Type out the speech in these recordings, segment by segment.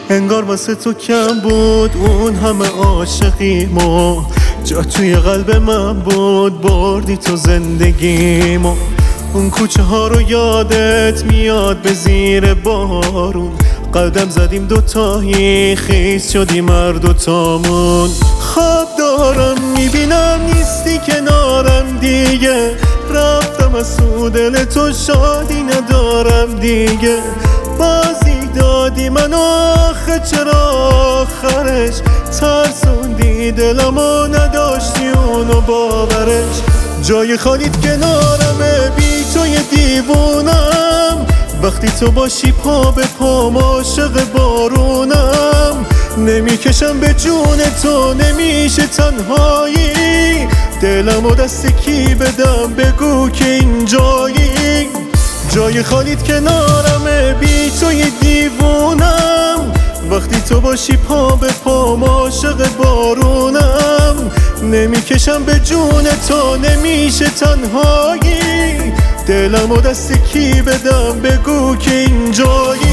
انگار واسه تو کم بود اون همه عاشقیمو، جا توی قلب من بود، بردی تو زندگیمو. اون کوچه ها رو یادت میاد به زیر بارون، قدم زدیم دوتایی خیس شدیم هر دوتامون. خواب دارم میبینم نیستی کنارم دیگه، رفتم از تو دل تو شادی ندارم دیگه. بازی دادی من آخه چرا آخرش ترسوندی دلمو نداشتی اونو باورش. جای خالیت کنارمه بی توی دیوونم، وقتی تو باشی پا به پام عاشق بارونم. نمیکشم به جون تو نمیشه تنهایی، دلمو دست کی بدم بگو که اینجایی. جای خالیت کنارمه بی توی دیوونم، وقتی تو باشی پا به پام عاشق بارونم. نمیکشم به جون تو نمیشه تنهایی، دلمو دست کی بدم بگو که اینجایی.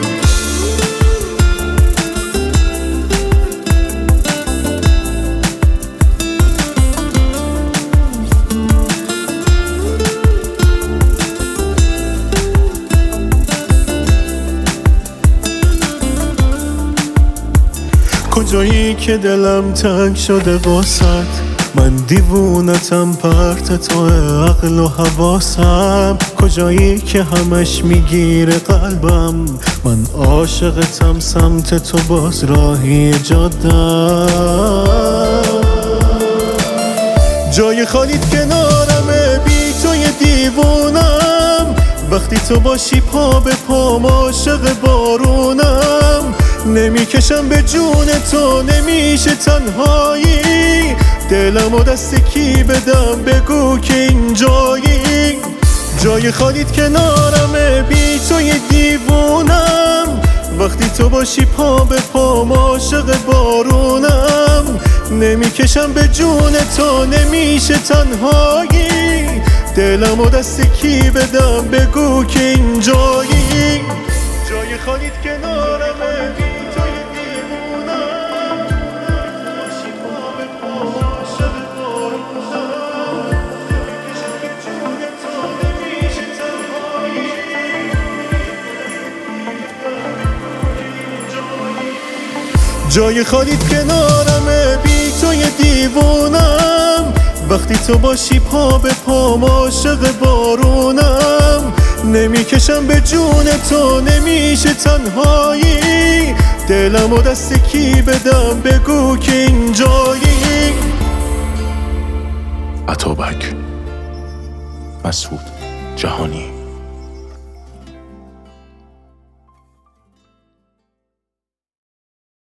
کجایی که دلم تنگ شده واسط، من دیوونتم پرت تو عقل و حواسم. کجایی که همش میگیره قلبم، من عاشقتم سمت تو باز راهی جادم. جای خالیت کنارمه بی توی دیوونم، وقتی تو باشی پا به پام عاشق بارونم. نمیکشم به جون تو نمیشه تنهایی، دلمو دست کی بدم بگو که اینجایی. جای خالیت کنارمه بی توی دیوونم، وقتی تو باشی پا به پام عاشق بارونم. نمیکشم به جون تو نمیشه تنهایی، دلمو دست کی بدم بگو که اینجایی. جای خالیت کنارمه بی توی دیوونم، باشی پا به پام عاشق بارونم. نمیکشم به جون تو نمیشه تنهایی، جای خالیت کنارمه بی توی دیوونم، وقتی تو باشی پا به پام عاشق بارونم. نمیکشم به جون تو نمیشه تنهایی، دلمو دست کی بدم بگو که اینجایی. عطابک، مسعود جهانی.